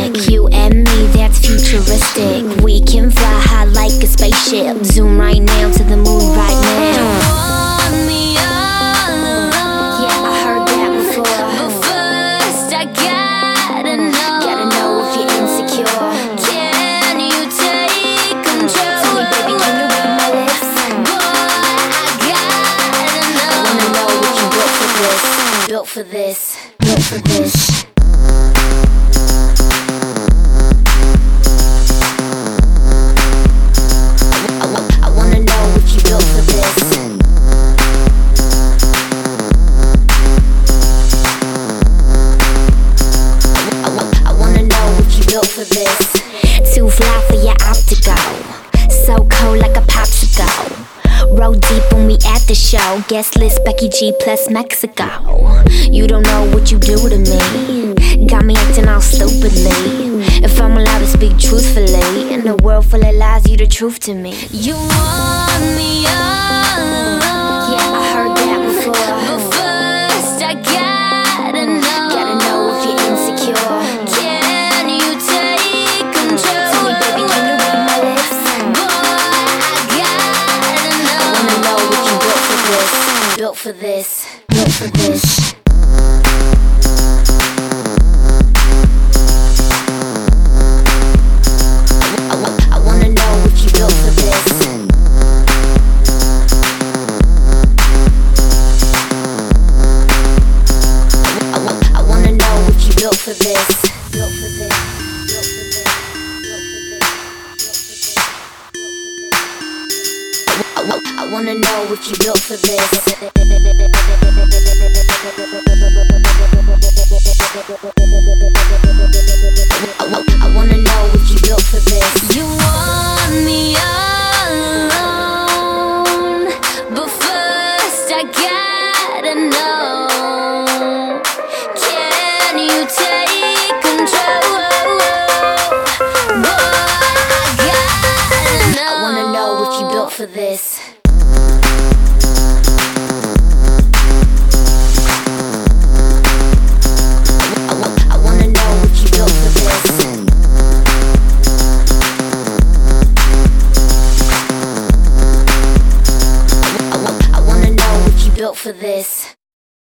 realistic. You and me, that's futuristic. We can fly high like a spaceship. Zoom right now to the moon right now. Want me all alone. Yeah, I heard that before. But first I gotta know if you're insecure. Can you take control? Tell me, baby, can you read my lips? Boy, I gotta know. I wanna know if you built for this. Built for this. Built for this. For this. Too fly for your optical. So cold like a popsicle. Roll deep when we at the show. Guest list Becky G plus Mexico. You don't know what you do to me. Got me acting all stupidly. If I'm allowed to speak truthfully, in a world full of lies, you the truth to me. You want me all alone. Yeah, I heard that before. But first I gotta know. Gotta know if you're insecure. Can you take control? Tell me, baby, can you read my lips? Boy, I gotta know. I wanna know if you built for this. Built for this. Built for this. I wanna know if you built for this. I wanna know if you built for this. Built for this. I wanna know if you built for this. I wanna know if you built for this. You want me all alone. But first I gotta know. Can you take control? Boy, I gotta know. I wanna know if you built for this. I wanna know if you built for this. I wanna know if you built for this.